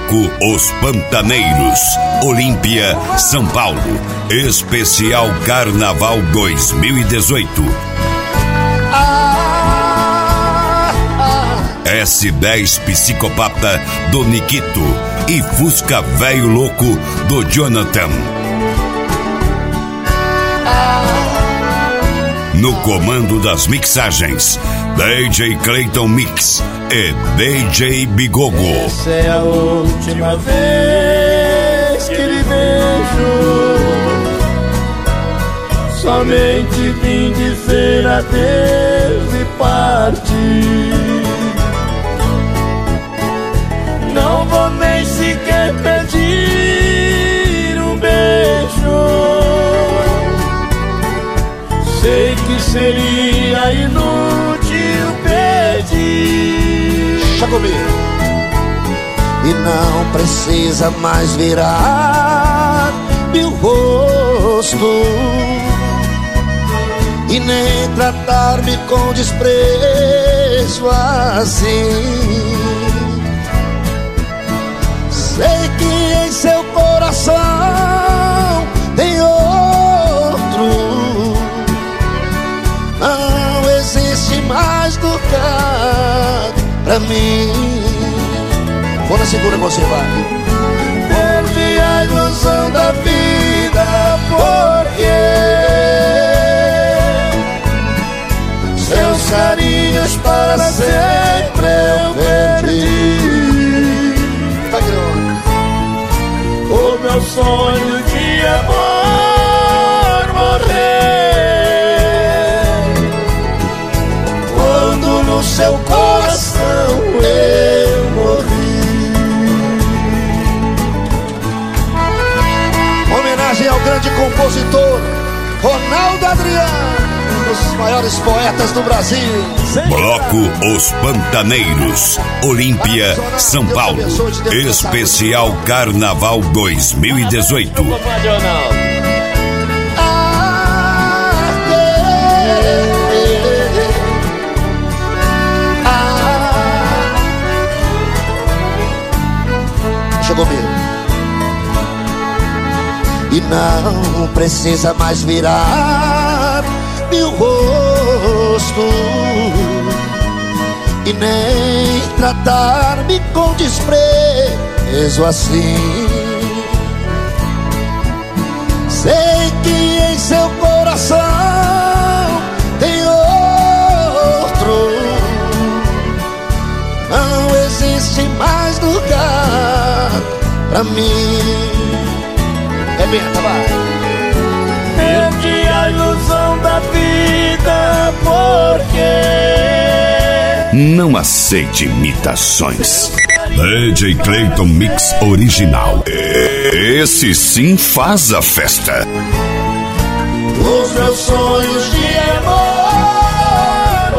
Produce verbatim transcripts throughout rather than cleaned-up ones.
Bloco Os Pantaneiros, Olímpia, São Paulo. Especial Carnaval dois mil e dezoito. S dez Psicopata do Nikito e Fusca Velho Louco do Jonathan. No comando das mixagens, D J Clayton Mix e D J Bigogo. Essa é a última vez que lhe vejo. Somente vim dizer adeus e partir. Não vou nem sequer pedir um beijo. Sei que seria inútil pedir. Deixa comigo. E não precisa mais virar meu rosto e nem tratar-me com desprezo assim. Sei que em seu coração tem outro. Não existe mais lugar pra mim. Vou na segura com você, vai. Houve a ilusão da vida, porque seus carinhos para sempre eu perdi. O meu sonho de amor morrer quando no seu coração eu morri. Homenagem ao grande compositor Ronaldo Adriano, um dos maiores poetas do Brasil. Bloco Os Pantaneiros, Olímpia, São Paulo. Especial Carnaval dois mil e dezoito. Chegou mesmo. E não precisa mais virar meu rosto e nem tratar-me com desprezo assim. Sei que em seu coração tem outro. Não existe mais lugar pra mim. Rebenta, vai. Perdi a ilusão da vida, porque não aceite imitações. D J Clayton Mix original. Esse sim faz a festa. Os meus sonhos de amor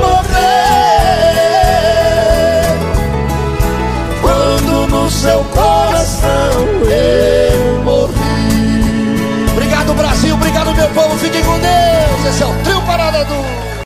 morrer quando no seu coração eu morri. Obrigado, Brasil. Obrigado, meu povo. Fiquem com Deus. Esse é o Trio Parada do...